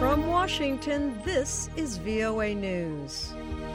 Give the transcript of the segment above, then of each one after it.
From Washington, this is VOA News.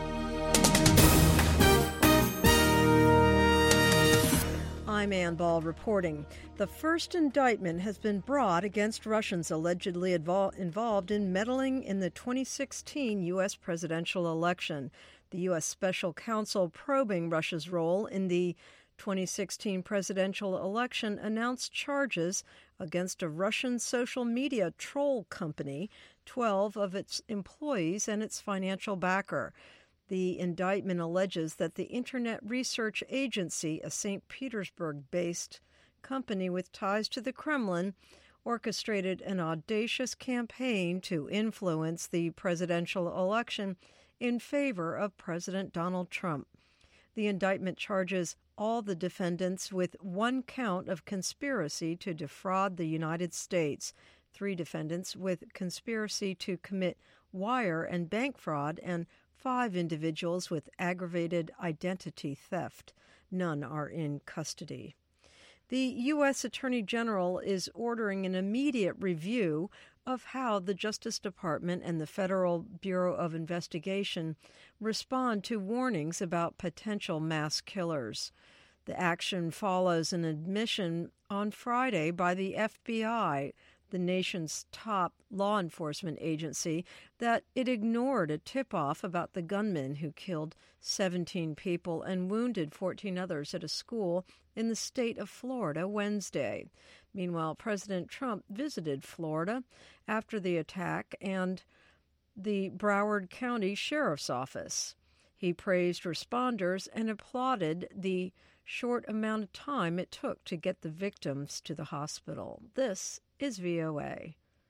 I'm Ann Ball reporting. The first indictment has been brought against Russians allegedly involved in meddling in the 2016 U.S. presidential election. The U.S. Special Counsel probing Russia's role in the 2016 presidential election announced charges against a Russian social media troll company, 12 of its employees, and its financial backer. The indictment alleges that the Internet Research Agency, a St. Petersburg-based company with ties to the Kremlin, orchestrated an audacious campaign to influence the presidential election in favor of President Donald Trump. The indictment charges all the defendants with one count of conspiracy to defraud the United States, 3 defendants with conspiracy to commit wire and bank fraud, and 5 individuals with aggravated identity theft. None are in custody. The U.S. Attorney General is ordering an immediate review of how the Justice Department and the Federal Bureau of Investigation respond to warnings about potential mass killers. The action follows an admission on Friday by the FBI, the nation's top law enforcement agency, that it ignored a tip-off about the gunman who killed 17 people and wounded 14 others at a school in the state of Florida Wednesday. Meanwhile, President Trump visited Florida after the attack and the Broward County Sheriff's Office. He praised responders and applauded the short amount of time it took to get the victims to the hospital. This is VOA.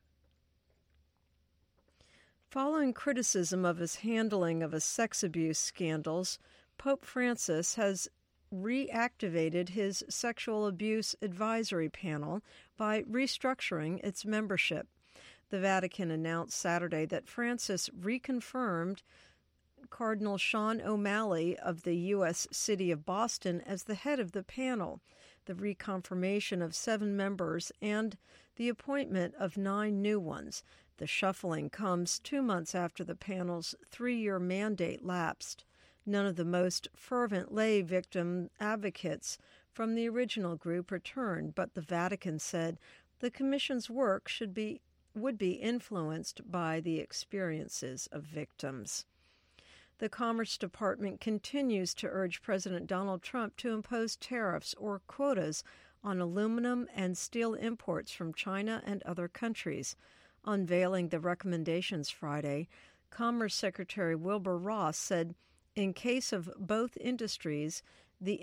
Following criticism of his handling of sex abuse scandals, Pope Francis has reactivated his sexual abuse advisory panel by restructuring its membership. The Vatican announced Saturday that Francis reconfirmed Cardinal Sean O'Malley of the U.S. city of Boston as the head of the panel. The reconfirmation of 7 members and the appointment of 9 new ones. The shuffling comes 2 months after the panel's 3-year mandate lapsed. None of the most fervent lay victim advocates from the original group returned, but the Vatican said the commission's work would be influenced by the experiences of victims. The Commerce Department continues to urge President Donald Trump to impose tariffs or quotas on aluminum and steel imports from China and other countries. Unveiling the recommendations Friday, Commerce Secretary Wilbur Ross said, in case of both industries, the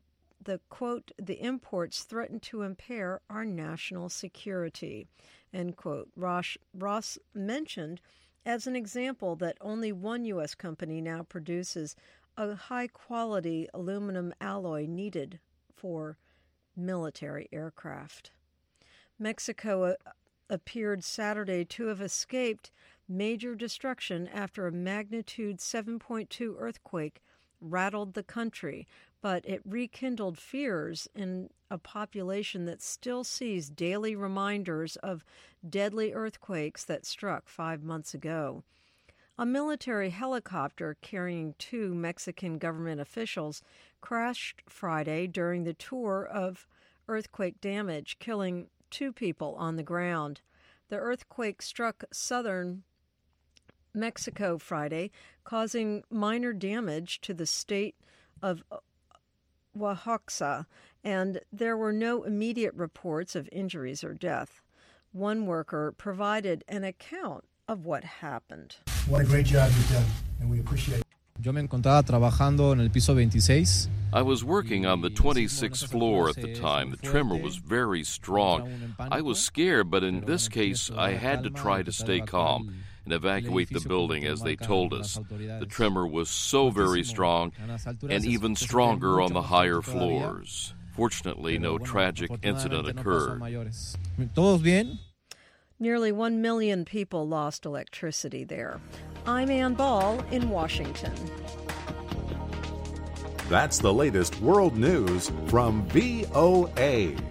imports threaten to impair our national security, end quote. Ross mentioned as an example that only one U.S. company now produces a high-quality aluminum alloy needed for military aircraft. Mexico appeared Saturday to have escaped major destruction after a magnitude 7.2 earthquake rattled the country, but it rekindled fears in a population that still sees daily reminders of deadly earthquakes that struck 5 months ago. A military helicopter carrying 2 Mexican government officials crashed Friday during the tour of earthquake damage, killing 2 people on the ground. The earthquake struck southern Mexico Friday, causing minor damage to the state of Oaxaca, and there were no immediate reports of injuries or death. One worker provided an account of what happened. What a great job you've done, and we appreciate it. Yo me encontraba trabajando en el piso 26. I was working on the 26th floor at the time. The tremor was very strong. I was scared, but in this case, I had to try to stay calm and evacuate the building as they told us. The tremor was so very strong and even stronger on the higher floors. Fortunately, no tragic incident occurred. ¿Todos bien? Nearly 1 million people lost electricity there. I'm Ann Ball in Washington. That's the latest world news from VOA.